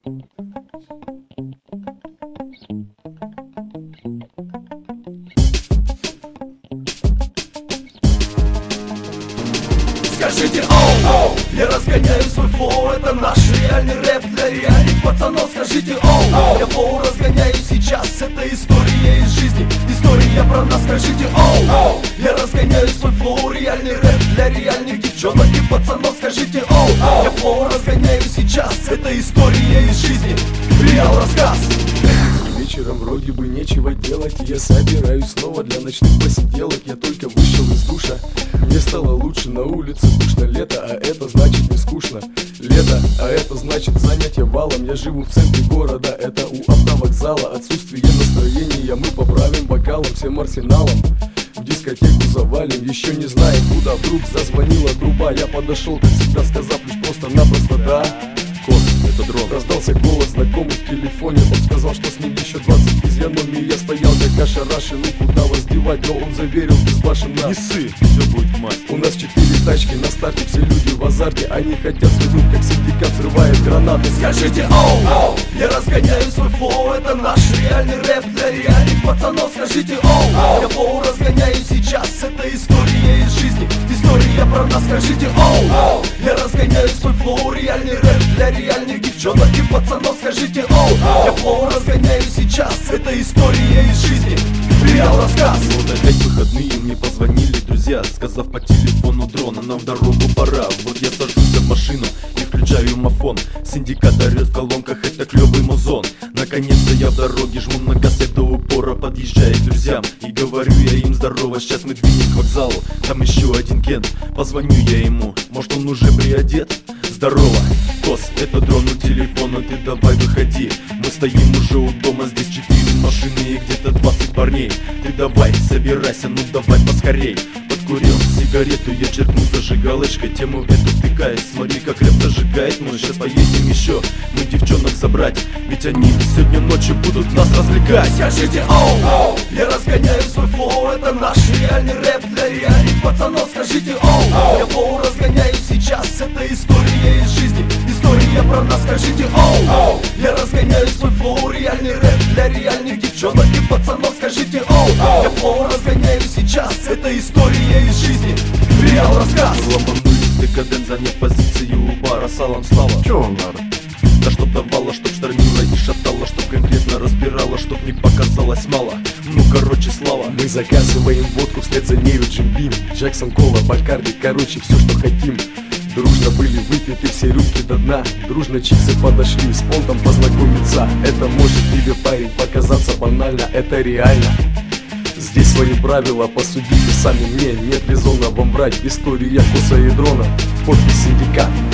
Скажите оу, я разгоняю свой флоу, это наш реальный рэп для реальных пацанов. Скажите оу, я флоу разгоняю сейчас, это история из жизни, история про нас. Скажите оу, я разгоняю свой флоу, реальный рэп для реальных девчонок и пацанов. Скажите оу, я флоу разгоняю сейчас, это история из жизни, реал рассказ. Вечером вроде бы нечего делать, я собираюсь снова для ночных посиделок. Я только вышел из душа, мне стало лучше, на улице душно. Лето, а это значит не скучно. Лето, а это значит занятие валом. Я живу в центре города, это у автовокзала. Отсутствие настроения мы поправим бокалом, всем арсеналом. В дискотеку завалим, еще не знаем куда. Вдруг зазвонила труба, я подошел, как всегда, сказав лишь просто-напросто да. Кот, это дрон. Раздался голос знакомый в телефоне. Он сказал, что с ним еще 20 физиономий. Я стоял как ошарашенный, куда вас девать, но он заверил безбашенно: не ссы, все будет в масть. У нас 4 тачки на старте, все люди в азарте. Они хотят взглянуть, как синдикат взрывает гранаты. Скажите оу, я разгоняю свой флоу, это наш реальный рэп для реальных пацанов. Скажите оу, я флоу разгоняю сейчас, это история из жизни, история про нас. Скажите оу, я разгоняю свой флоу, реальный рэп для реальных девчонок и пацанов. Скажите оу, я флоу разгоняю сейчас, это история из жизни, реал рассказ. Вот опять выходные, мне позвонили друзья, сказав по телефону: дрона, нам в дорогу пора. Вот я сажусь в машину и включаю мафон. Синдикат орёт в колонках, это клёвый музон. Наконец-то я в дороге, жму на газ, я до упора подъезжаю к друзьям и говорю я им: здорово, сейчас мы двинем к вокзалу, там еще один Кент. Позвоню я ему, может он уже приодет? Здорово, Кос, это дрон у телефона, ты давай выходи. Мы стоим уже у дома, здесь 4 машины и где-то 20 парней. Ты давай, собирайся, ну давай поскорей. Подкурил сигарету, я черкну зажигалочкой, тему эту втыкаясь. Смотри, как рэп зажигает, мы сейчас поедем еще, мы девчонок собрать, ведь они сегодня ночью будут нас развлекать. Скажите оу, я разгоняю свой флоу, это наш реальный рэп для реальных пацанов. Скажите оу, я флоу разгоняю сейчас, это история из жизни, история про нас. Скажите оу, я разгоняю свой флоу, реальный рэп для реальных девчонок и пацанов. Скажите оу, я флоу разгоняю сейчас, это история из жизни, реал рассказ. Ломанулись декадент, заняв позицию у бара, салом слава. Чё вам надо? Да чтоб давала, чтоб штормила и шатала, чтоб конкретно разбирала, чтоб не показалось мало. Ну короче, слава. Мы заказываем водку, вслед за нею Джим Бим, Джексон, Кола, Бакарди, короче, все, что хотим. Дружно были выпиты все рюмки до дна, дружно чиксы подошли с понтом познакомиться. Это может тебе, парень, показаться банально, это реально. Здесь свои правила, посудите сами мне, нет резона вам врать. История Коса и дрона, подпись Синдикат.